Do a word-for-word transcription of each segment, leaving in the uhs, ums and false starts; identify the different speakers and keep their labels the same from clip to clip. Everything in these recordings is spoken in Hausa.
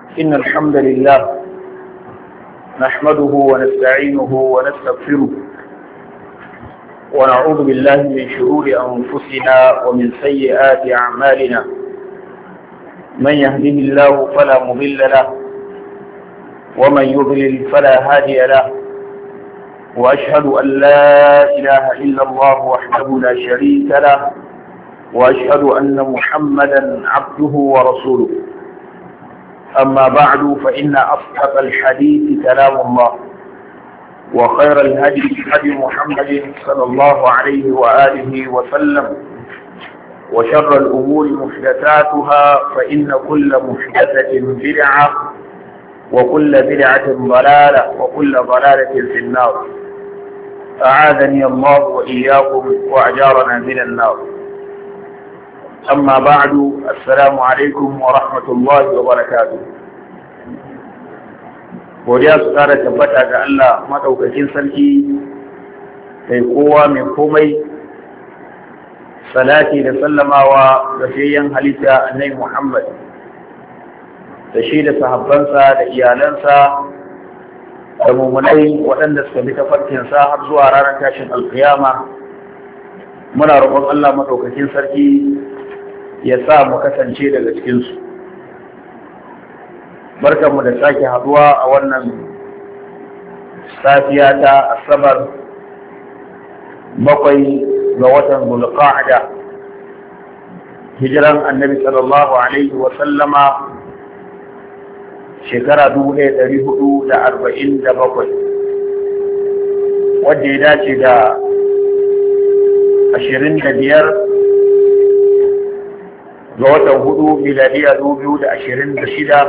Speaker 1: إن الحمد لله نحمده ونستعينه ونستغفره ونعوذ بالله من شرور أنفسنا ومن سيئات أعمالنا. من يهده الله فلا مضل له ومن يضلل فلا هادي له، وأشهد أن لا إله إلا الله وحده لا شريك له، وأشهد أن محمدا عبده ورسوله. أما بعد، فإن أصدق الحديث كلام الله، وخير الهدي هدي محمد صلى الله عليه وآله وسلم، وشر الأمور محدثاتها، فإن كل محدثة بدعة، وكل بدعة ضلالة، وكل ضلالة في النار. أعاذني الله وإياكم وأجارنا من النار. أما بعد، السلام عليكم ورحمة الله وبركاته. godiya su ƙara tabbata ga Allah maɗaukakin sarki mai kowa mai komai, salati da sallamawa ga fiyayyen halitta annabi Muhammad da shi da sahabbansa da iyalansa da mummunai waɗanda suka bi tafarkinsa har zuwa ranar tashin alkiyama. Muna roƙon Allah maɗaukakin sarki ya sa mu kasance daga cikinsu. Barkanmu da sake haduwa a wannan safiya ta Asabar bakwai ga watan Zulqa'ada, hijiran Annabi sallallahu alaihi wa sallama shekara dubu ɗaya ɗari hudu da arba'in da bakwai, wadda ya dace da ashirin da biyar ga watan hudu miladiya dubu biyu da ashirin da shida.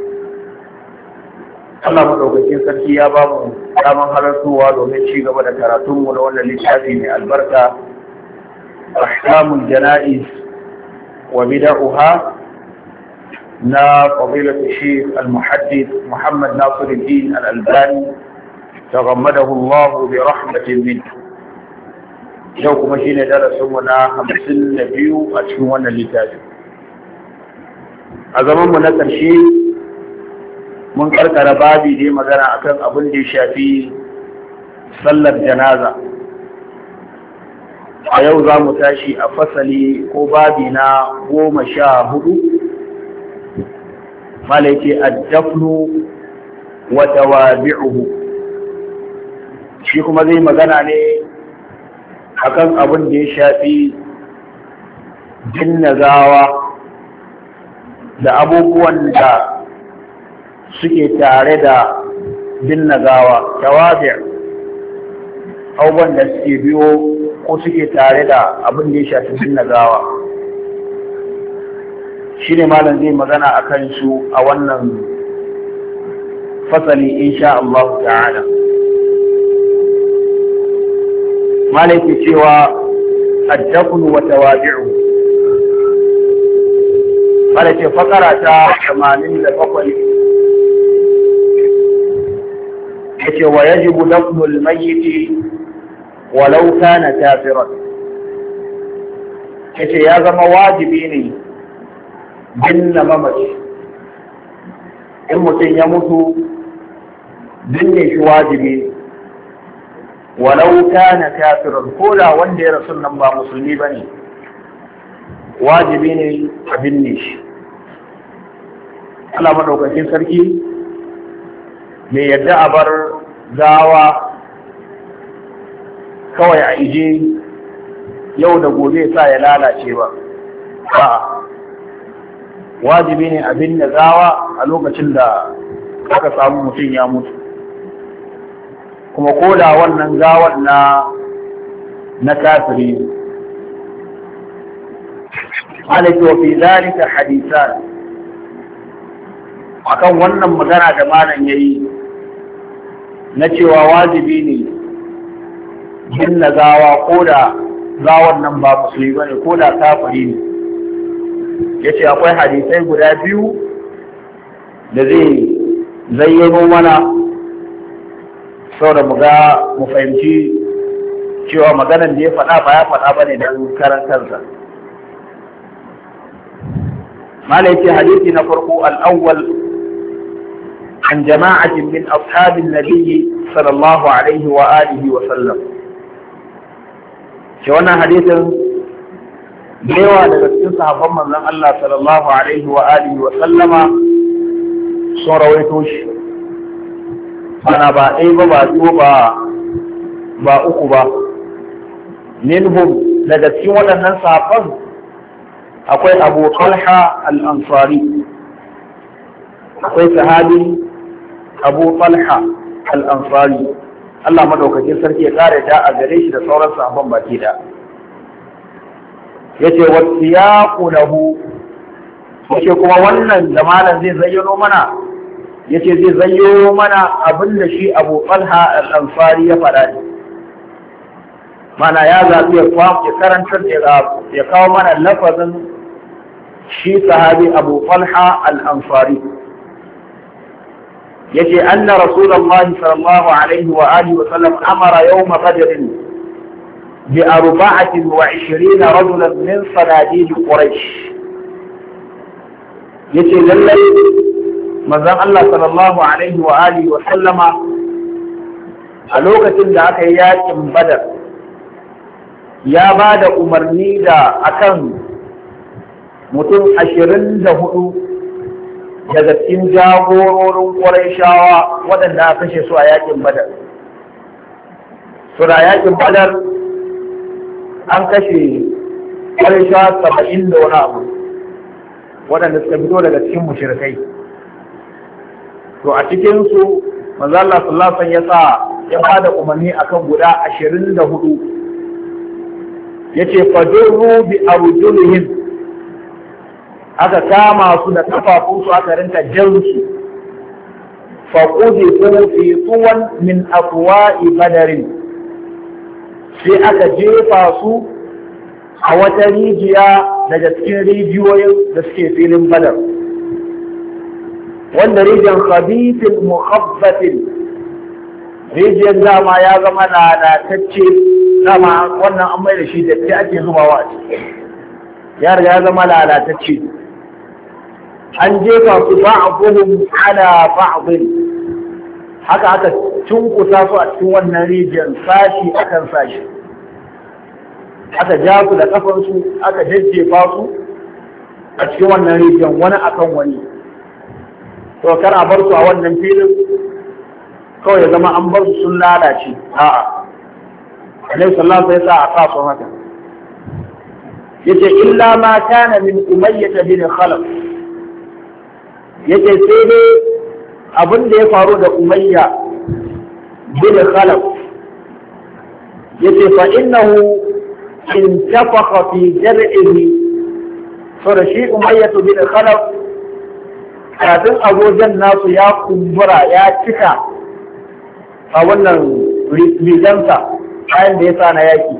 Speaker 1: Allah maɗaukakin sarki ya ba mu daman halartowa domin ci gaba da karatunmu na wannan littafi mai albarka, Ahkamul Jana'iz wa Bida'uha, na fadilatu Shaykh al-Muhaddith Muhammad Nasiruddin al-Albani taghammadahu Allah bi rahmatin minhu. Yau kuma shine darasinmu na hamsin da biyu a cikin wannan littafi. A zamanmu na ƙarshe mun karkara babi da magana akan abin da ya shafi sallar janaza. A yau za mu tashi a fasali ko babi na goma sha hudu, malaike addafnu wa tawabi'uhu. Shi kuma zai magana ne akan abin da ya shafi binne gawa da abubuwan da suke tare da binne gawa, tawabi' abubuwan da suke biyo ko suke tare da abin da ya shafi binne gawa. Shi ne malam zai magana a kan su a wannan fasali insha Allah ta'ala. Malam ke cewa addafnu wa tawabi'u. Malam ce fakara ta tamanin da bakwai yace wa yajibu dafnu al-mayyit walau kana kafiran. Yace ya zama wajibi ne binne mamaci. In mutum ya mutu, binne shi wajibi, walau kana kafiran, ko da wanda ya rasu nan ba musulmi bane, wajibi ne a binne shi. Allah madaukakin sarki mai yadda a bar gawa kawai a ije yau da gobe sa ya lalace ba. A'a, wajibi ne a binne gawa a lokacin da aka samu mutum ya mutu, kuma ko da wannan gawar na na kafiri ne. Malaki wa fi zalika hadisan, akan wannan magana da malam yayi na cewa wajibi ne binne gawa ko da gawan nan ba musulmi bane, ko da kafiri ne. Yace akwai hadisai guda biyu da zai zayyano mana saboda mu ga mu fahimci cewa maganar da ya faɗa ba ya faɗa bane don karan kansa. Malai ce hadisi na farko al-awwal عن جماعة من أصحاب النبي صلى الله عليه وآله وسلم. شوانا حديث بيوا لغسين صحابا من الله صلى الله عليه وآله وسلم سورة ويتوش أنا با أيبا با دوبا با أقبا منهم لغسين ولنن صحابا أقول أبو طلحة الأنصاري أقول صحابي Abu Talha al-Ansari Allah madaukakin sarki ya kare ta a gare shi da sauran sahabban baki da yace wasiyaqu lahu yace kuma wannan da malam zai zayyano mana yace zai zayyano mana abin da shi Abu Talha al-Ansari ya faɗa ne mana ya zabi ya ya karantar da ya kawo mana lafazin shi sahabi Abu Talha al-Ansari yace anna rasulullahi sallallahu alaihi wa alihi wa sallam amara yawm badr bi arba'atin wa ishirina rajulan min sanadid quraish yace lallai manzon Allah sallallahu alaihi wa alihi wa sallama a lokacin da aka yi yakin badar ya ba da umarni da akan mutum ashirin da hudu daga cikin jagororin Qurayshawa waɗanda aka kashe su a yakin Badar. Sura yakin Badar an kashe Qurayshawa saba'in da wani abu waɗanda suka fito daga cikin mushrikai. To a cikin su manzo Allah sallallahu alaihi wasallam ya sa ya bada umarni akan guda ashirin da hudu. Yace fajurru bi arjulihim aka kama su da kafafunsu aka rinka jansu faƙuɗe ko fi tuwan min afwa'i badarin sai aka jefa su a wata rijiya daga cikin rijiyoyin da suke filin badar wanda rijiyar khabithin mukhabbatin rijiyar dama ya zama lalatacce dama wannan an mai da shi da ake zubawa a ciki ya riga ya zama lalatacce an jefa su ba'dhum ala ba'd haka aka cunkusa su a cikin wannan rijiyar sashi akan sashi aka ja su da kafan su aka jajjefa su a cikin wannan rijiyar wani akan wani to kar a bar su a wannan filin kawai ya zama an bar su sun lalace a'a Alaihi sallallahu alaihi wasallam ya sa a sa haka yace illa ma kana min umayyah bin khalaf yace sai dai abin da ya faru da umayya bin khalaf yace fa innahu intafakha fi jar'ihi fara shi umayya bin khalaf kafin agojan nasu ya kumbura ya cika a wannan rigansa kayan da ya sa na yaki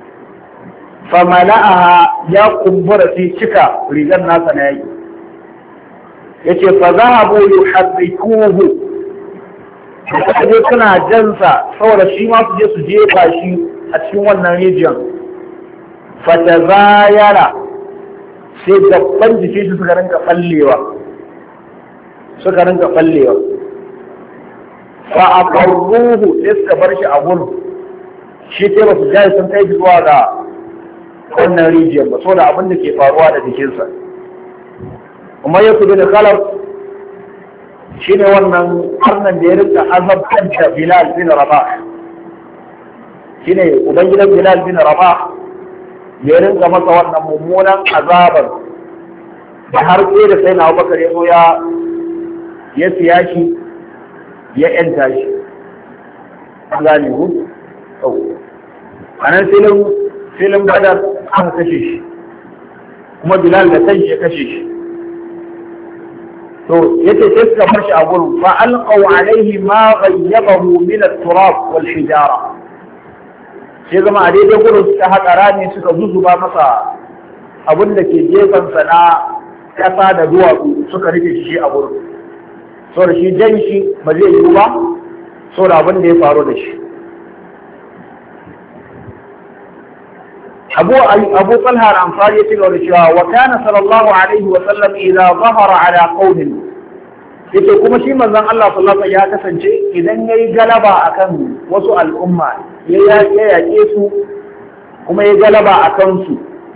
Speaker 1: famala'aha ya kumbura fi cika rigar nasa na yaki yace fa zahabu yuharrikuhu kaje suna jansa saboda shi ma su je su jefa shi a cikin wannan rijiyar fa tazayara sai gaban jikin shi suka rinka fallewa suka rinka fallewa fa aqarruhu sai suka bar shi a gurin shi sai ba su jaye sun kai zuwa ga wannan rijiyar ba saboda abin da ke faruwa da jikinsa kuma ya kudu da kalar shi ne wannan karnan da ya rinka azabtar da Bilal bin Rabah shi ne ubangidan Bilal bin Rabah ya rinka masa wannan mummunan azabar da har sai da sai na Abubakar ya zo ya ya siya shi ya yanta shi an gane ku a nan filin filin Badar aka kashe shi kuma Bilal da kanshi ya kashe shi to yace sai suka bar shi a gurin fa alqaw alaihi ma ghayyabahu min at-turab wal hijara sai zama a daidai gurin suka haƙa rami suka zuzuba masa abin da ke gefen sa na ƙasa da duwatsu suka rufe shi a gurin saboda shi jan shi ba zai yiwu ba saboda abin da ya faru da shi أبو أبو طلحة الأنصاري يقول: وكان صلى الله عليه وسلم إذا ظهر على قوم yace kuma shi manzon Allah sallallahu alaihi wasallam ya kasance idan yayi galaba akan wasu al'umma ya yaƙe su kuma yayi galaba akan su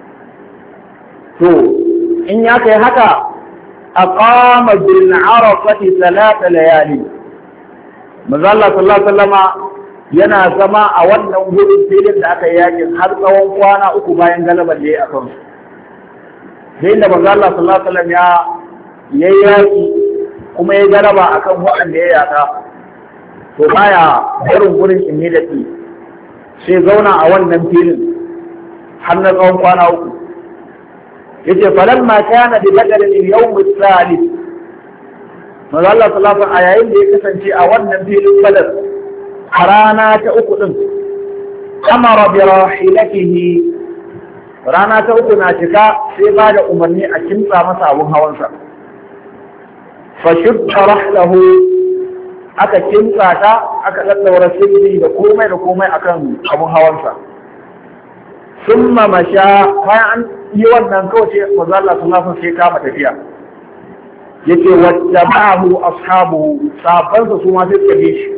Speaker 1: to in ya kai haka aqama bil arafati thalath layali manzon Allah sallallahu alaihi wasallama yana zama a wannan gurin filin da aka yi yakin har tsawon kwana uku bayan galabar da ya yi a kansu. Sai da manzo Allah sallallahu alaihi wasallam ya yayi yaki kuma ya galaba akan waɗanda ya yaka to baya barin gurin immediately sai zauna a wannan filin har na tsawon kwana uku. Yace falamma kana bi badal al-yawm al-thalith manzo Allah sallallahu alaihi wasallam a yayin da ya kasance a wannan filin Badar a rana ta uku ɗin, amara bi rahilatihi rana ta uku na cika sai ba da umarni a kimtsa masa abun hawansa. Fa shudda rahlahu aka kimtsa ta aka daddaura sirri da komai da komai akan abun hawansa. Summa masha bayan an yi wannan kawai sai manzo Allah sallallahu alaihi wasallam sai kama tafiya. Yace wattaba'ahu ashabu sahabbansa su ma sai suka bi shi.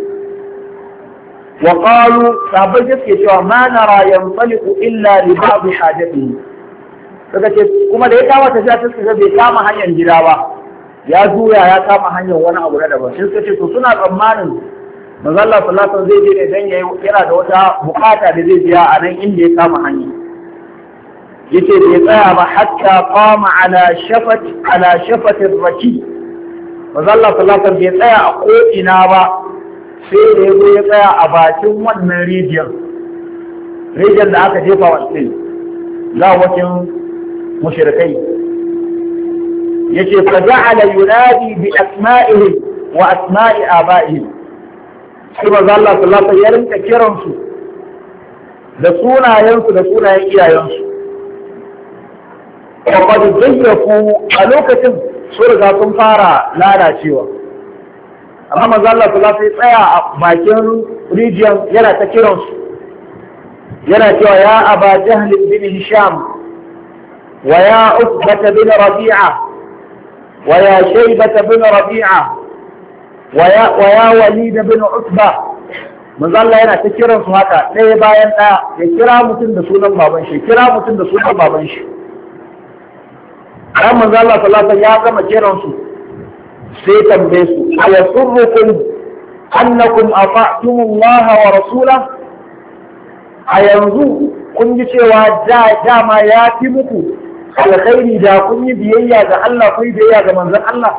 Speaker 1: وقالوا sahabbai suke cewa ma nara yanfaliqu illa li ba'd hajatihi kaga ce kuma da ya kama tafiya ta suka bai kama hanyar gida ba ya juya ya kama hanyar wani abu na daban sai suka ce to suna tsammanin manzo Allah sallallahu alaihi wasallam zai je ne dan yayi yana da wata bukata da zai biya a nan inda ya kama hanya yace bai tsaya ba hatta qama ala shafat ala shafati raki manzo Allah sallallahu alaihi wasallam bai tsaya a ko ina ba sai da ya zo ya tsaya a bakin wannan rijiyar rijiyar da aka jefa wa tsaye zawacin mushrikai yace fa ja'ala yunadi bi asma'ihi wa asma'i aba'ihi sai manzo Allah sallallahu alaihi wasallam ya rinka kiran su da sunayensu da sunayen iyayensu wa qad zayyafu a lokacin su riga sun fara lalacewa amma manzo Allah sallallahu alaihi wasallam tsaya a bakin rijiyar yana ta kiran su yana cewa ya Aba Jahl bin Hisham wa ya Utbah bin Rabi'a wa ya Shaybah bin Rabi'a wa ya wa ya Walid bin Utbah manzo Allah yana ta kiran su haka ɗaya bayan ɗaya ya kira mutum da sunan baban shi kira mutum da sunan baban shi dan manzo Allah sallallahu alaihi wasallam ya gama kiran su sai tambaye su a yasurrukum annakum ata'tum Allah wa rasulahu a yanzu kun ji cewa da dama ya fi muku alkhairi da kun yi biyayya ga Allah kun yi biyayya ga manzon Allah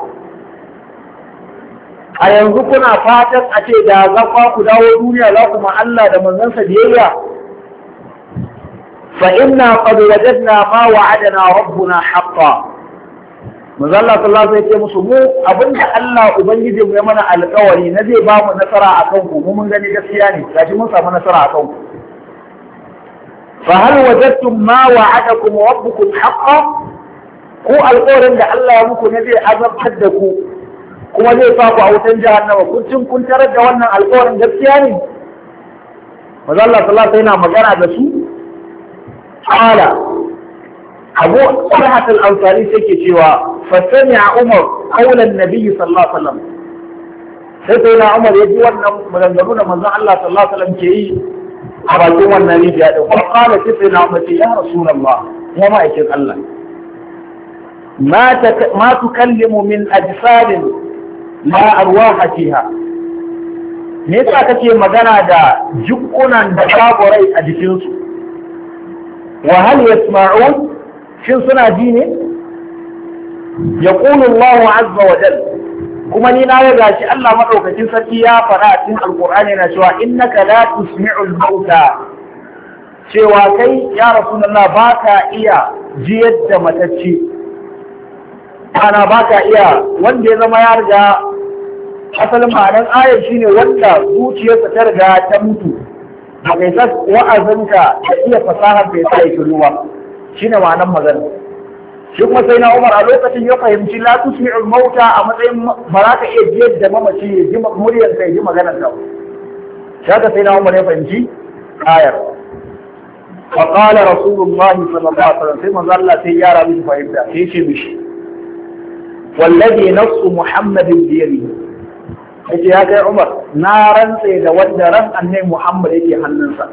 Speaker 1: a yanzu kuna fatan a ce da za ku dawo duniya za ku ma Allah da manzansa biyayya fa inna qad wajadna ma wa'adana rabbuna haqqan manzo Allah sallallahu alaihi wasallam musu mu abinda Allah ubangiji mu ya mana alƙawari na zai ba mu nasara akan ku mu mun gani gaskiya ne gashi mun samu nasara akan ku fa hal wajadtum ma wa'adakum rabbukum haqqan ku alƙawarin da Allah ya muku ne zai azabtar da ku kuma zai sa ku a wutan jahannama kun cin kun tarar da wannan alƙawarin gaskiya ne manzo Allah sallallahu alaihi wasallam yana magana da su qala Abu Talhat al-Ansari sai ke cewa fa sami'a Umar qawlan Nabi sallallahu alaihi wasallam sai sai na Umar ya ji wannan maganganu da manzon Allah sallallahu alaihi wasallam ke yi a bakin wannan rijiya din ko qala sai na Umar ya Rasulullah ya ma'aikin Allah ma ma tukallimu min ajsadin la arwaha fiha me yasa kake magana da jukkunan da babu rai a jikinsu wa hal yasma'un shin suna ji ne ya ƙunu Allah azza wa jal kuma ni na ga shi Allah madaukakin sarki ya fara a cikin alqur'ani na cewa innaka la tusmi'ul mauta cewa kai ya rasulullah baka iya jiyar da matacce ana baka iya wanda ya zama ya riga asalin ma'anar ayar shine wanda zuciyarsa ta riga ta mutu a kai sa wa'azinka da iya fasahar da ya sa yake ruwa shine ma'anar magana shi kuma sai na Umar a lokacin ya fahimci la tusmi'ul mauta a matsayin ba za ka iya jiyar da mamaci ya ji muryar ka ya ji maganar ka shaka sai na Umar ya fahimci ayar fa qala rasulullahi sallallahu alaihi wasallam sai manzo Allah sai ya rabi fahimta sai ce mishi wallazi nafsu muhammadin biyadi yace ya kai Umar na rantse da wanda ran annabi Muhammad yake hannunsa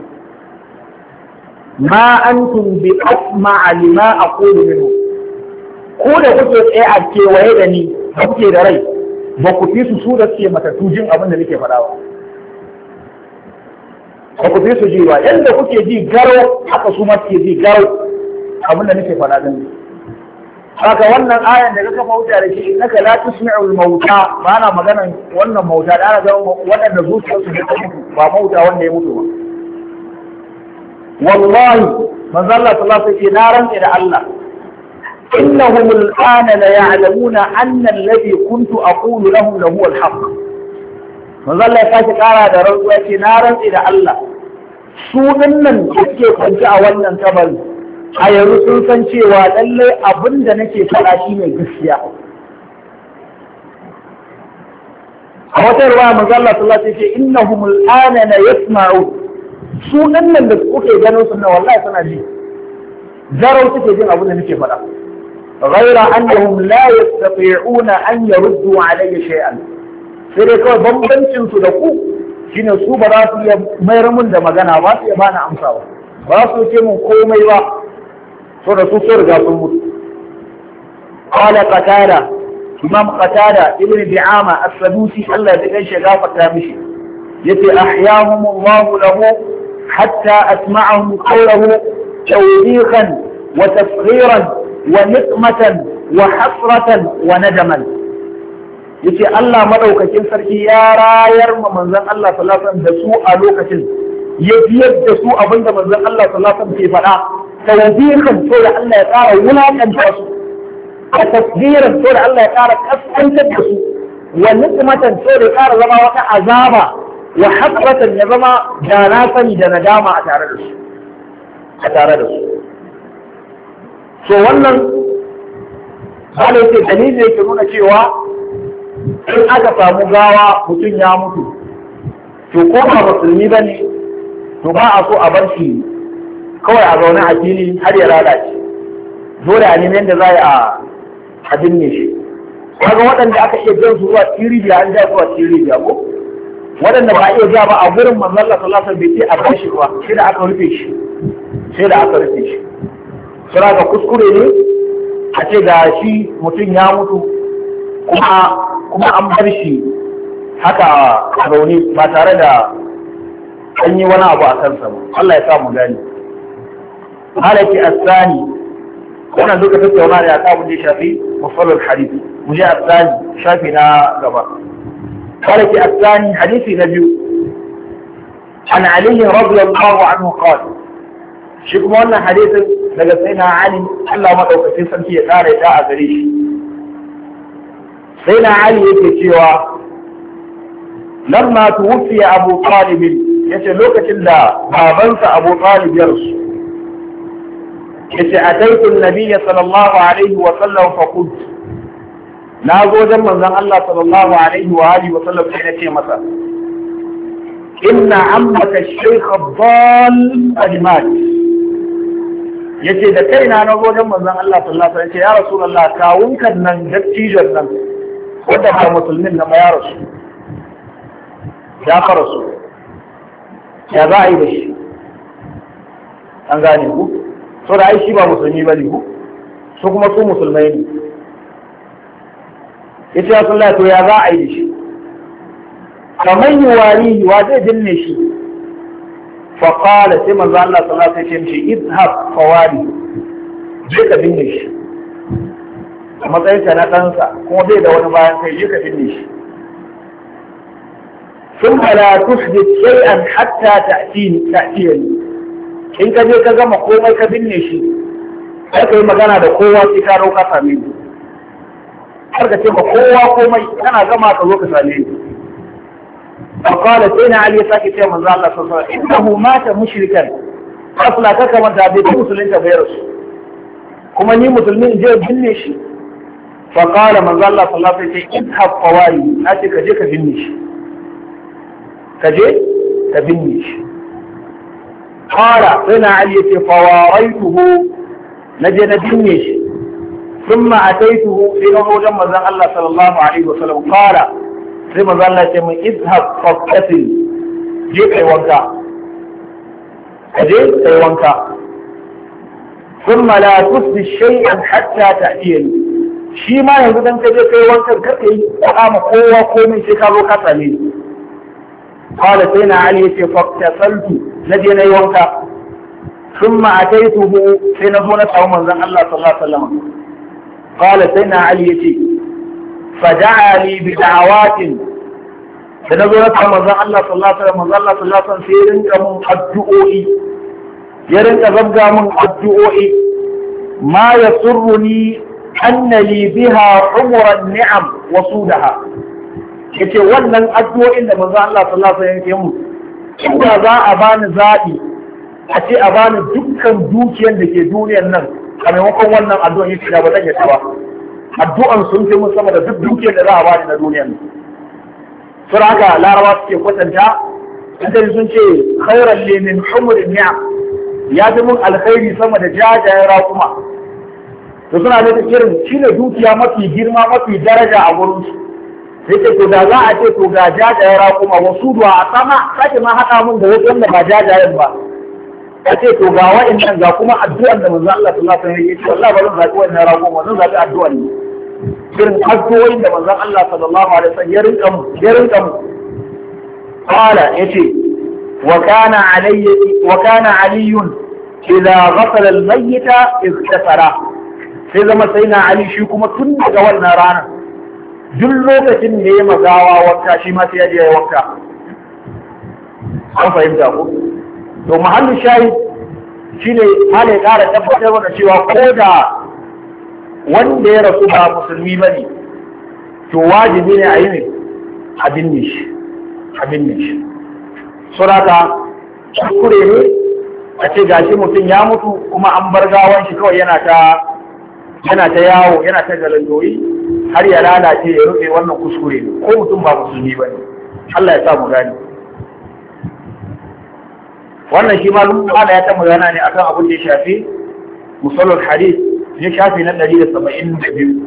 Speaker 1: ma antum bi asma'a lima aqulu minhu ko da kuke tsaye a kewaye da ni da kuke da rai ba ku fi su su da suke matattu jin abin da nake faɗa ba ba ku fi su ji ba yadda kuke ji garo haka su ma suke ji garo abin da nake faɗa din haka wannan ayan da kaka mauta da shi innaka la tusmi'ul mauta ba na maganan wannan mauta da ana ga waɗanda zuciyarsu ta mutu ba mauta wanda ya mutu ba wallahi manzo Allah sallallahu alaihi wasallam na rantsa da Allah innahum al'ana la ya'lamuna anna alladhi kuntu aqulu lahum lahu al-haqq manzo Allah ya kashi kara da rantsuwa ce na rantsa da Allah su dinnan da suke kwanci a wannan kabari a yanzu sun san cewa lalle abin da nake faɗa shi ne gaskiya a wata ruwa manzo Allah sallallahu alaihi wasallam ce innahum al'ana la yasma'u su nan da kuke ganin su na wallahi suna ji zarau suke jin abin da nake faɗa ghaira annahum la yastati'una an yaruddu alayya shay'an sai dai kawai bambancin su da ku shine su ba za su iya mayar mun da magana ba su iya bani amsa ba ba su ce mun komai ba so da su so riga sun mutu qala qatada imam qatada ibn bi'ama as-sadusi Allah ya kai shi gafarta mishi yace ahyahum Allah lahu hatta asma'ahum qawluhu tawbihan wa tasghiran wa niqmatan wa hasratan wa nadaman yace Allah madaukakin sarki ya rayar ma manzon Allah sallallahu alaihi wasallam da su a lokacin ya biyar da su abinda manzon Allah sallallahu alaihi wasallam ke faɗa tawbihan to da Allah ya ƙara wulakanta su a tasgiran to da Allah ya ƙara kaskantar da su wa niqmatan to da ya ƙara zama wata azaba wa hasratan ya zama da na sani da nadama a tare da su a tare da su so wannan halin ce dalilin yake nuna cewa in aka samu gawa mutum ya mutu to ko ba musulmi ba ne to ba a so a bar shi kawai a zaune a fili har ya lalace dole a neman da za a a binne shi kaga waɗanda aka iya jan su zuwa tiribiya an ja zuwa tiribiya ko waɗanda ba a iya ja ba a gurin manzon Allah sallallahu alaihi wasallam bai ce a bar shi ba sai da aka rufe shi sai da aka rufe shi sura ga kuskure ne a ce ga shi mutum ya mutu kuma kuma an bar shi haka a zaune ba tare da an yi wani abu a kansa ba Allah ya sa mu gani halaki asani wannan duka tattauna ne a kabin da ya shafi musallar hadisi mu je asani shafi na gaba halaki asani hadisi na biyu an Ali radiyallahu anhu qala shi kuma wannan hadisin daga sayyidina Ali Allah madaukakin sarki ya kare ta a gare shi sayyidina Ali yake cewa lamma tuwfiya Abu Talib yace lokacin da babansa Abu Talib ya rasu yace ataitu an-nabiy sallallahu alaihi wa sallam fa qult na zo dan manzon Allah sallallahu alaihi wa alihi wa sallam sai nace masa inna ammaka ash-shaykh ad-dall qad mat yace da kaina na zo dan manzon Allah sallallahu alaihi wa sallam ya rasulullah kawunkan nan dattijan nan wanda ba musulmin na ya rasu ya fara su ya za a yi da shi an gane ku so da ai shi ba musulmi ba ne ku su kuma su musulmai ne ya ce ya sallah to ya za a yi da shi kamar yi wari wa zai binne shi faƙala sai manzo Allah sallallahu alaihi wasallam ce idhab fawari je ka binne shi a matsayinka na ɗansa kuma bai da wani bayan kai je ka binne shi ثم لا تحدث شيئا حتى تأتيني تأتيني in ka je ka gama komai ka binne shi sai ka yi magana da kowa sai ka rauka same ni har ka ce ba kowa komai kana gama ka zo ka same ni فقال سيدنا علي sake ce manzo Allah sallallahu alaihi wasallam innahu mata mushrikan asla ka kamanta bai musulunta bai rasu kuma ni musulmi in je binne shi فقال manzo Allah sallallahu alaihi wasallam idhab qawali nace ka je ka binne shi ka je ka binne shi qala sai na ali yace fawaraituhu naje na binne shi ثم أتيته إلى وجه مزان الله صلى الله عليه وسلم قال sai manzo Allah ce mai izhab faqtasil je kai wanka je kai wanka thumma la tusbi shay'an hatta ta'tiyani shi ma yanzu dan kaje kai wankan kar kai kama kowa komai sai ka zo ka same ni qala sayna ali ce faqtasaltu naje nayi wanka thumma ataituhu sai na zo na samu manzon Allah sallallahu alaihi wasallam qala sayna ali ce فدعا لي بدعوات da na zo na samu manzon Allah sallallahu alaihi wasallam manzon Allah sallallahu alaihi wasallam sai ya rinka mun addu'o'i ya rinka zabga mun addu'o'i ma yasurruni anna li biha umran ni'am wa sudaha yace wannan addu'o'in da manzon Allah sallallahu alaihi wasallam yake mu inda za a bani zabi a ce a bani dukkan dukiyar da ke duniyar nan a maimakon wannan addu'o'in yake da ba zan yi ta ba addu'an sun fi mun sama da duk dukiyar da za a bani na duniyar nan. Sura haka larawa suke kwatanta, inda sun ce khairan li min humrin ni'am ya fi mun alkhairi sama da jajayen raƙuma. To suna da irin shine dukiya mafi girma mafi daraja a gurin su. Sai ce to da za a ce to ga jajayen raƙuma wasu duwa a sama sake ma haɗa mun da wasu wanda ba jajayen ba. Ya ce to ga wa'annan ga kuma addu'an da manzo Allah sallallahu alaihi wasallam ya ce wallahi ba zan zaɓi wannan raƙuma zan zaɓi addu'an ne. irin addu'o'in da manzon Allah sallallahu alaihi wasallam ya rinka mu ya rinka mu qala yace wa kana alayya wa kana aliyun idza ghasala al-mayyit ightasara sai zama sai na ali shi kuma tun daga wannan ranar duk lokacin da ya magawa wanka shi ma sai ya je ya wanka an fahimta ko to mahallin shahid shine hali ya ƙara tabbatar da cewa ko da wanda ya rasu ba musulmi ba ne to wajibi ne a yi ne a binne shi a binne shi suraka kuskure ne a ce gashi mutum ya mutu kuma an bar gawan shi kawai yana ta yana ta yawo yana ta galandoyi har ya lalace ya rufe wannan kuskure ne ko mutum ba musulmi ba ne Allah ya sa mu gani wannan shi ma lumana ya ta magana ne akan abin da ya shafi musallul hadith ya shafi na ɗari da saba'in da biyu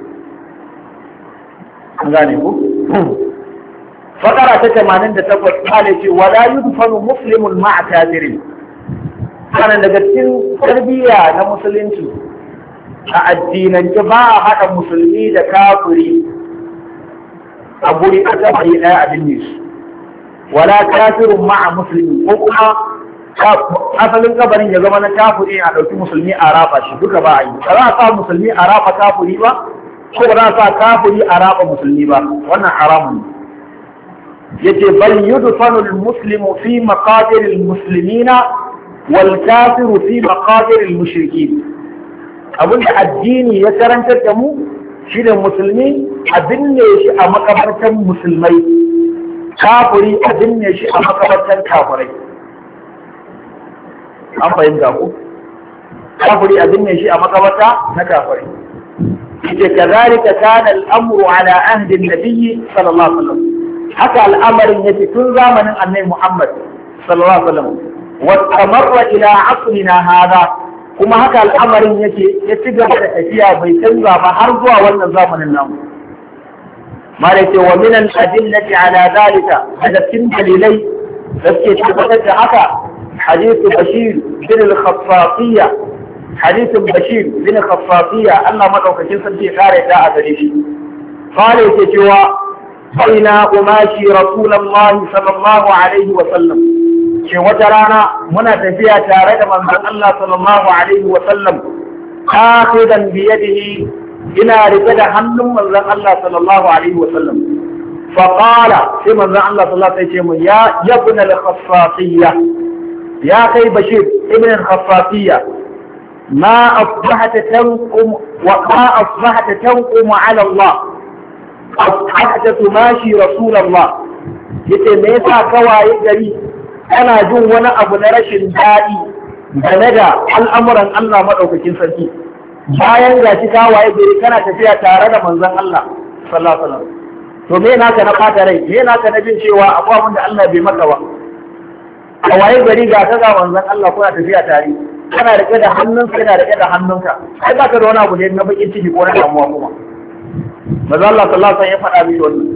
Speaker 1: an gane ku fakara ta tamanin da takwas kale ce wala yudfanu muslimun ma'a kafirin sanan daga cikin tarbiyya na musulunci a addinance ba a haɗa musulmi da kafiri a guri a kabari ɗaya a binne su wala kafirun ma'a musulmi ko kuma asalin kabarin ya zama na kafiri a ɗauki musulmi a rafa shi duka ba a yi ba za a sa musulmi a rafa kafiri ba ko ba za a sa kafiri a rafa musulmi ba wannan haramun ne yace bal yudfanu al-muslimu fi maqadir al-muslimina wal kafiru fi maqadir al-mushrikin abinda addini ya karantar da mu shi da musulmi a binne shi a makabartan musulmai kafiri a binne shi a makabartan kafirai an fahimta ku kafiri a binne shi a makabarta na kafiri yace kadhalika kana al-amru ala ahdi an-nabiy sallallahu alaihi wasallam haka al'amarin yake tun zamanin annabi Muhammad sallallahu alaihi wasallam wa tamarra ila asrina hada kuma haka al'amarin yake ya ci gaba da tafiya bai canza ba har zuwa wannan zamanin namu malaka wa min al-adillati ala dhalika hada cikin dalilai da suke tabbatar da haka حديث بشير بن الخصاصية حديث بشير بن الخصاصية أن مدعوك جنسا في خارج داء ذلك قال يتجوى بين أماشي رسول الله صلى الله عليه وسلم شو وترانا منا تفيا تارد من الله صلى الله عليه وسلم آخذا بيده إلى رجل حنم من الله صلى الله عليه وسلم فقال في من الله صلى الله عليه وسلم يا ابن الخصاصية يا أخي بشير ابن الخصاصية ما أصبحت تنقم وما أصبحت تنقم على الله أصبحت تماشي رسول الله يتميسا كواي جري أنا جون وانا أبو نرش دائي بندى الأمر أن الله مدعوك كنسلتي bayan ga shi kawaye gari kana tafiya tare da manzon Allah sallallahu alaihi wasallam to me naka na fata rai me naka na jin cewa akwai abin da Allah bai maka ba a waye gari ga ka ga manzon Allah kuna tafiya tare kana rike da hannunsa yana rike da hannunka ai baka da wani abu ne na bakin ciki ko na damuwa kuma manzo Allah sallallahu alaihi wasallam ya faɗa miki wannan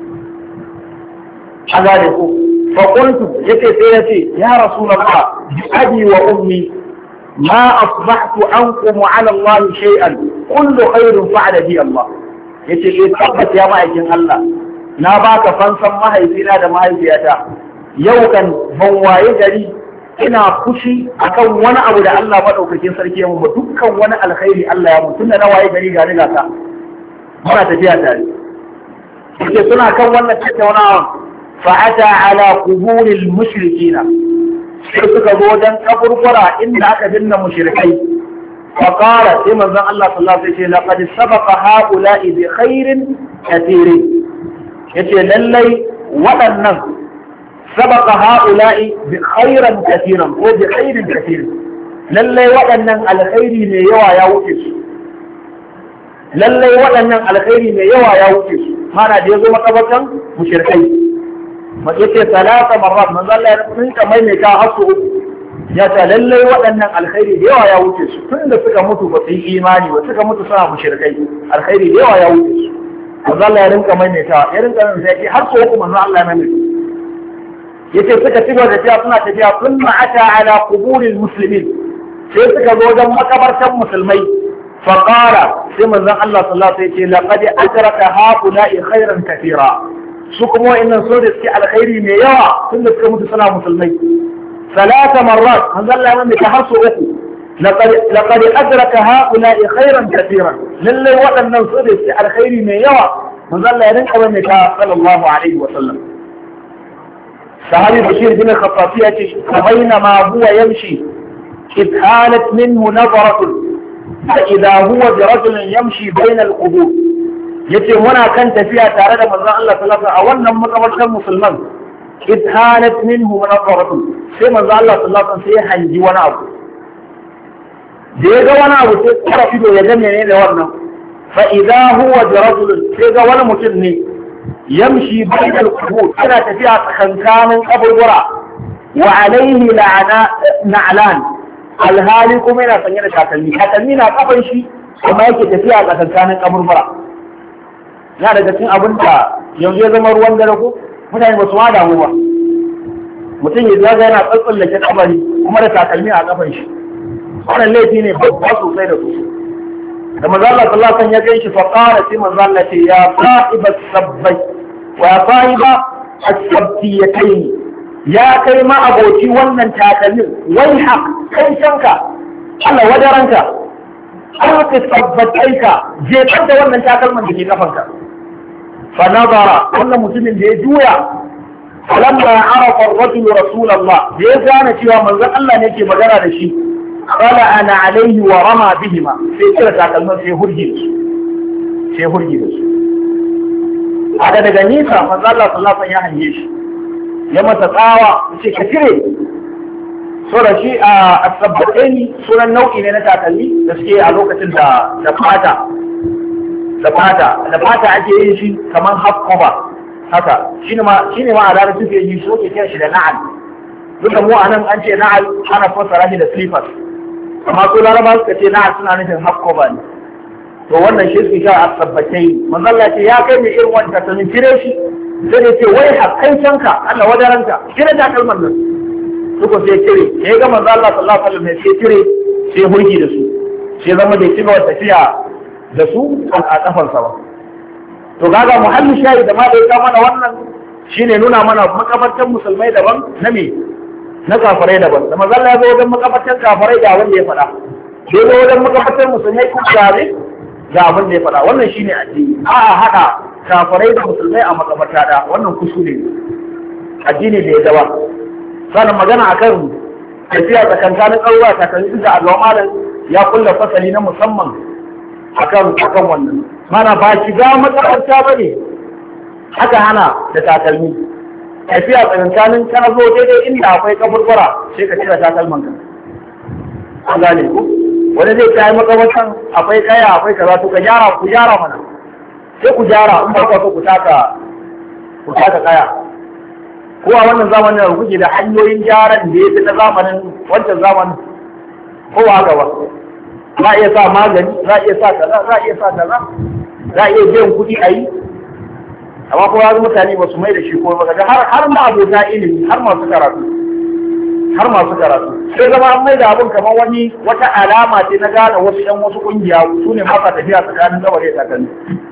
Speaker 1: an gane ko fa qultu yace sai yace ya rasulullah bi abi wa ummi ma asbahtu anqumu ala Allah shay'an kullu khairin fa'ala bi Allah yace eh tabbata ya ma'aikin Allah na baka fansan mahaifina da mahaifiyata yau kan ban waye gari ina fushi akan wani abu da Allah madaukakin sarki ya mu dukkan wani alkhairi Allah ya mu tunda na waye gari ga riga ta muna tafiya tare yace suna kan wannan tattaunawa fa'ata ala quburil mushrikina sai suka zo dan kaburbura inda aka binne mushrikai fa qala sai manzon Allah sallallahu alaihi wasallam laqad sabaqa haula'i bi khairin kathirin yace lallai waɗannan sabaqa haula'i bi khairan kathiran ko bi khairin kathirin lallai waɗannan alkhairi ne yawa ya wuce su lallai waɗannan alkhairi mai yawa ya wuce su mana da ya zo makabartan mushrikai ma yace salasa marrat manzo Allah ya rinka maimaita hasu ya ta lallai waɗannan alkhairi da yawa ya wuce su tun da suka mutu ba su yi imani ba suka mutu suna mushrikai alkhairi da yawa ya wuce su manzo Allah ya rinka maimaita ya rinka nan sai har so uku manzo Allah ya maimaita yace suka ci gaba da tafiya suna tafiya thumma ata ala quburil muslimin sai suka zo wajen makabartan musulmai فقال سيما زن الله صلى الله عليه وسلم لقد أدرك هؤلاء خيرا كثيرا سكموا إن سورة على خير ميوا ثم سكموا سلام مسلمين ثلاث مرات هذا الله من يتحرصوا أخو لقد, لقد أدرك هؤلاء خيرا كثيرا للي وأن سورة على خير ميوا هذا الله يرنك من صلى الله عليه وسلم صحابي بشير بن الخطافية فبينما هو يمشي إذ هانت منه نظرة فإذا هو برجل يمشي بين القبور yace muna kan tafiya tare da manzon Allah sallallahu alaihi wasallam a wannan makabartar musulman idhanat minhu nafaratu sai manzon Allah sallallahu alaihi wasallam sai hanji wani abu da ya ga wani abu sai tsara ido ya ga menene da wannan fa idha huwa birajul sai ga wani mutum ne yamshi bainal qubur yana tafiya tsakankanin kaburbura wa alaihi la'ana na'lan alhali kuma yana sanye da takalmi takalmi na kafan shi kuma yake tafiya a tsakankanin kaburbura yana daga cikin abin da yanzu ya zama ruwan dare ko mutane ba su ma damu ba mutum ya zaga yana tsatsallake kabari kuma da takalmi a kafan shi wannan laifi ne babba sosai da sosai da manzo Allah sallallahu alaihi wasallam ya gaishe fa qala sai manzo Allah ce ya sahiba sabbai wa ya sahiba as-sabtiyatayn ya kai ma aboki wannan takalmin wai haq kai shanka Allah wadaranka Allah ka tabbatai ka je da wannan takalman da ke kafanka fa nazara wannan mutumin da ya juya falamma arafa ar-rajul rasulullah da ya gane cewa manzon Allah ne yake magana da shi qala ana alaihi wa rama bihima sai kira takalman sai hurgi su sai hurgi su a daga nisa manzon Allah sallallahu alaihi wasallam ya hanye shi ya mata tsawa ce ka cire so da shi a asabbaini sunan nau'i ne na takalmi da suke a lokacin da da fata da fata da fata ake yin shi kamar half cover haka shine ma shine ma a ranar suke yi so ke kiran shi da na'al duk da mu anan an ce na'al ana fassara shi da slippers amma su laraba suka ce na'al suna nufin half cover ne to wannan shi suke kira asabbatai manzo Allah ce ya kai mai irin wannan takalmin cire shi sai da ce wai hakkan canka Allah wadaranka cire takalman nan suka sai cire sai ga manzo Allah sallallahu alaihi wasallam sai cire sai hurgi da su sai zama da ci gaba tafiya da su a kafar sa ba to kaga muhallin shayi da ma da ya mana wannan shine nuna mana makabartan musulmai daban na me na kafirai daban da manzo Allah ya zo wajen makabartan kafirai da wanda ya faɗa sai zo wajen makabartan musulmai kuma gare ga abin da ya faɗa wannan shine addini a a hada kafirai da musulmai a makabarta da wannan kuskure ne addini da ya gaba sannan magana akan tafiya tsakankanin ƙaruwa takalmi da Allah malam ya kulla fasali na musamman akan akan wannan mana ba shiga makabarta bane haka hana da takalmi tafiya tsakankanin kana zo daidai inda akwai kaburbura sai ka cire takalman ka an gane ku wani zai kai makabartan akwai kaya akwai kaza to ka gyara ku gyara mana sai ku gyara in ba ku ku taka ku taka kaya ko a wannan zamanin da kuke da hanyoyin gyaran da ya fi na zamanin wancan zamanin ko ba haka ba za a iya sa magani za a iya sa kaza za a iya sa kaza za a iya biyan kuɗi a yi amma kuma yanzu mutane ba su mai da shi ko ba ga har har ma abota ilimi har masu karatu har masu karatu sai zama an mai da abin kamar wani wata alama ce na gane wasu ƴan wasu ƙungiya su ne masa tafiya tsakanin gaba da takalmi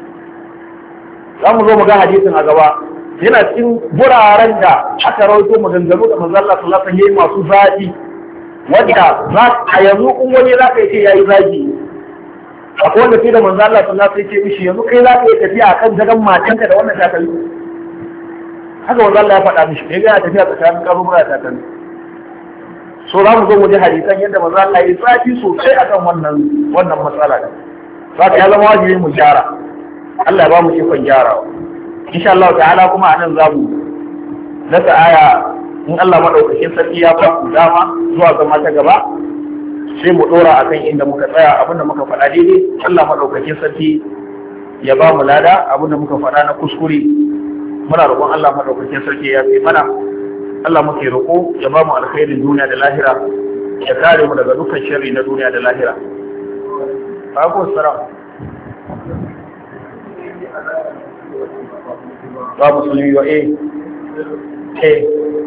Speaker 1: za mu zo mu ga hadisin a gaba yana cikin buraren da aka rawaito maganganu da manzon Allah sallallahu alaihi wasallam masu zafi wanda za a yanzu in wani za ka yi ce yayi zagi akwai wanda sai da manzon Allah sallallahu alaihi wasallam ce mishi yanzu kai za ka yi tafiya akan gadon matanka da wannan takalmi haka manzon Allah ya faɗa mishi ne ga tafiya tsakanin kaburbura da takalmi so za mu zo mu ji hadisan yadda manzon Allah ya zafi sosai akan wannan wannan matsala ne za ka ya zama wajibi mu gyara Allah ya ba mu ikon gyarawa insha Allah ta'ala kuma anan zamu nasa aya in Allah madaukakin sarki ya ba ku dama zuwa zama ta gaba sai mu dora akan inda muka tsaya abinda muka faɗa daidai Allah madaukakin sarki ya ba mu lada abinda muka faɗa na kuskure muna roƙon Allah madaukakin sarki ya fi mana Allah muke roƙo ya ba mu alkhairin duniya da lahira ya kare mu daga dukkan sharri na duniya da lahira. Alaikum salam. Ba musulmi ba eh eh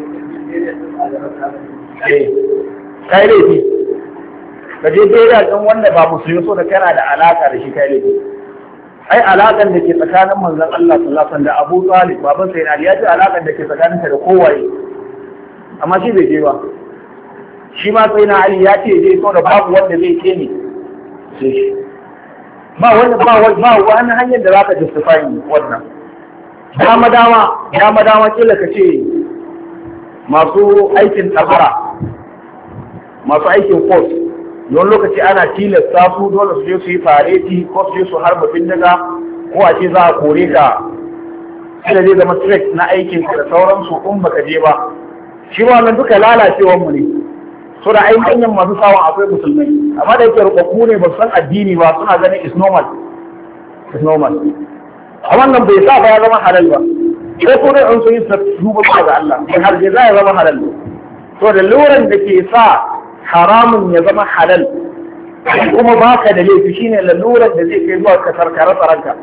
Speaker 1: eh kai laifi ka je jera ɗin wanda ba musulmi so da kana da alaka da shi kai laifi ai alakan da ke tsakanin manzon Allah sallallahu alaihi wasallam da Abu Talib baban sai Ali ya ce alakan da ke tsakanin ta da kowaye amma shi bai je ba shi ma sai na Ali ya ce je so da babu wanda zai ce ni sai shi ba wani ba wani hanyar da zaka justify wannan dama dama dama dama kila ka ce masu aikin tabara masu aikin force don lokaci ana tilasta su dole su je su yi fareti ko su je su harba bindiga ko a ce za a kore ka sai da zai zama stress na aikin da sauransu in baka je ba shi ma wannan duka lalacewar mu ne so da ai manyan masu sawan akwai musulmai amma da yake rubabbu ne ba su san addini ba suna ganin is normal is normal a wannan bai sa ba ya zama halal ba sai ko dai an so yin duba ba ga Allah in har ya zama halal to da luran da ke sa haramun ya zama halal kuma baka da laifi shine laluran da zai kai zuwa ka sarkare tsaranka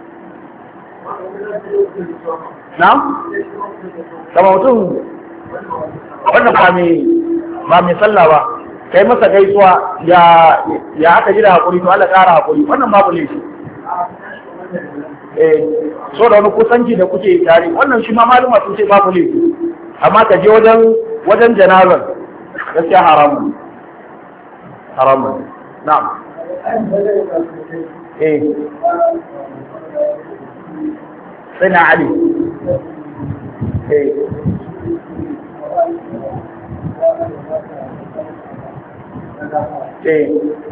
Speaker 1: na'am kama mutum wannan ba mai ba mai sallah ba kai masa gaisuwa ya ya aka ji da hakuri to Allah ƙara hakuri wannan babu laifi eh so da wani kusanci da kuke tare wannan shi ma maluma sun ce babu laifi amma ka je wajen wajen janazar gaskiya haramun haramun na'am eh sai na Ali eh eh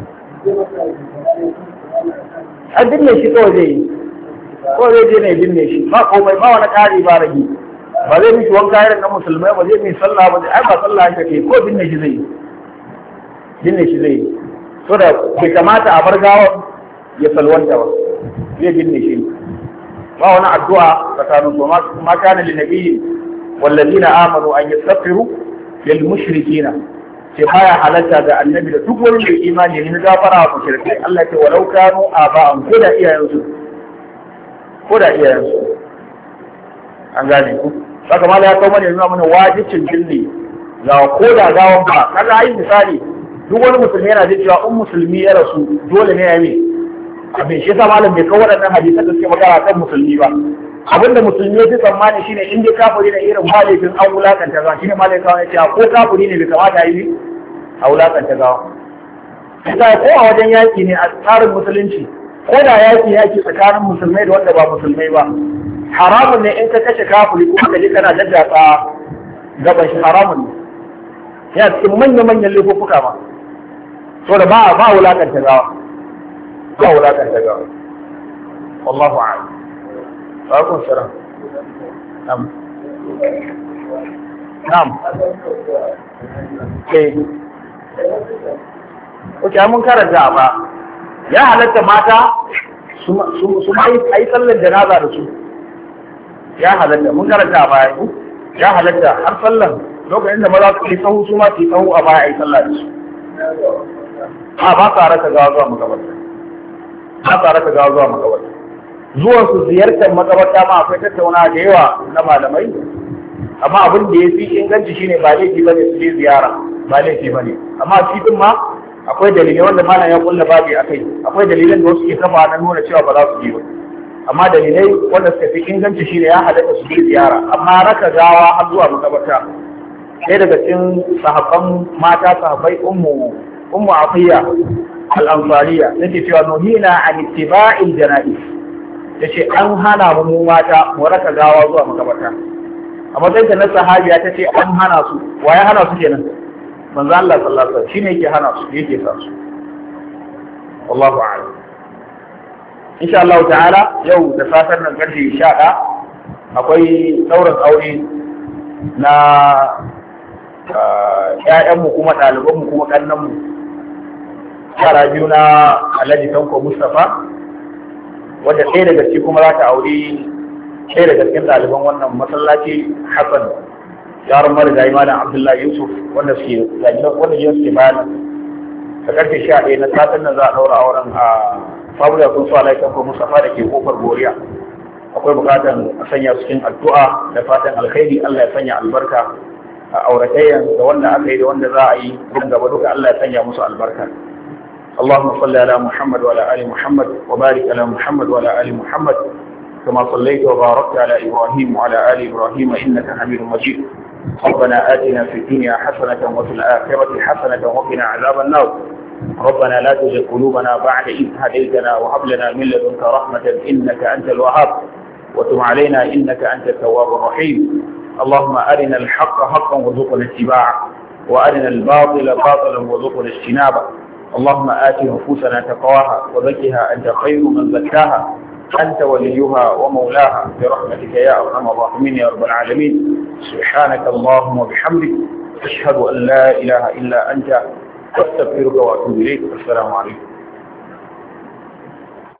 Speaker 1: an dinne shi kawai zai yi ko zai je ne binne shi ba komai ba wani ƙari ba rage ba zai mishi wanka irin na musulmai ba zai mai sallah ba ai ba sallah ake ke ko binne shi zai binne shi zai so da bai kamata a bar gawa ya salwanta ba zai binne shi ba wani addu'a tsakanin su ma kana lin nabiyyi wallazina amanu an yastaghfiru lil mushrikina ce baya halatta ga annabi da duk wani mai imani ne gafara wa mushrikai Allah ya ce walau kanu aba'an ko da iyayensu ko da iyayensu an gane ku saka mala ya kawo mana nuna mana wajibcin jinni ga ko da gawan ba kaga ai misali duk wani musulmi yana da cewa in musulmi ya rasu dole ne ya yi abin shi yasa malam bai kawo waɗannan hadisan da suke magana kan musulmi ba abinda musulmi ya fi tsammani shine in dai kafiri ne irin malifin an wulakanta gawa shine malai kawo ya ce ko kafiri ne bai kamata yi a wulakanta gawa sai ko a wajen yaki ne a tsarin musulunci ko da yaki yaki tsakanin musulmai da wanda ba musulmai ba haramun ne in ka kashe kafiri ko ka je kana daddatsa gaban shi haramun ne yana cikin manya-manyan laifuffuka ma so da ba ba wulakanta gawa ba wulakanta gawa wallahu a'lam alaikum salam na'am na'am eh oke mun karanta ba ya halatta mata su su mai ai sallar janaza da su ya halatta mun karanta ba ya halatta har sallar lokacin da maza su yi sahu su ma su yi sahu a baya ai sallah da su a ba sa raka gawa zuwa makabarta ba sa raka gawa zuwa makabarta zuwan su ziyartar makabarta ma akwai tattauna da yawa na malamai amma abin da ya fi inganci shine ba laifi bane su je ziyara ba laifi bane amma shi din ma akwai dalilai wanda malam ya kulla babi akai akwai dalilan da wasu ke kafa na nuna cewa ba za su je ba amma dalilai wanda suka fi inganci shine ya halatta su je ziyara amma raka gawa har zuwa makabarta ɗaya daga cikin sahabban mata sahabbai ummu ummu afiya al-ansariya take cewa nuhina an ittiba'il janaiz tace an hana mu mata mu raka gawa zuwa makabarta a matsayin ta na sahabiya tace an hana su waye hana su kenan manzo Allah sallallahu alaihi wasallam shine yake hana su yake sa su wallahu a'lam insha Allah ta'ala yau da satar nan karfe sha ɗaya akwai ɗaurin aure na ƴaƴanmu kuma ɗalibanmu kuma ƙannanmu yara biyu na Alhaji Tanko Mustapha wadda ɗaya daga ciki kuma za ta auri ɗaya daga cikin ɗaliban wannan masallaci Hassan yaron marigayi Malam Abdullahi Yusuf wanda suke wanda jiya suke bayan da karfe sha ɗaya na satar nan za a ɗaura auren a Fabula kun so Alhaji Tanko Mustapha da ke kofar Goriya akwai bukatan a sanya cikin addu'a da fatan alkhairi Allah ya sanya albarka a auratayyan da wanda aka yi da wanda za a yi nan gaba duka Allah ya sanya musu albarka اللهم صل على محمد وعلى آل محمد وبارك على محمد وعلى آل محمد كما صليت وباركت على إبراهيم وعلى آل إبراهيم إنك حميد مجيد ربنا آتنا في الدنيا حسنة وفي الآخرة حسنة وقنا عذاب النار ربنا لا تزغ قلوبنا بعد إذ هديتنا وهب لنا من لدنك رحمة إنك أنت الوهاب وتب علينا إنك أنت التواب الرحيم اللهم أرنا الحق حقا وارزقنا اتباعه وأرنا الباطل باطلا وارزقنا اجتنابه اللهم آت نفوسنا تقواها وزكها أنت خير من زكاها أنت وليها ومولاها برحمتك يا أرحم الراحمين يا رب العالمين سبحانك اللهم وبحمدك أشهد أن لا إله إلا أنت أستغفرك وأتوب إليك السلام عليكم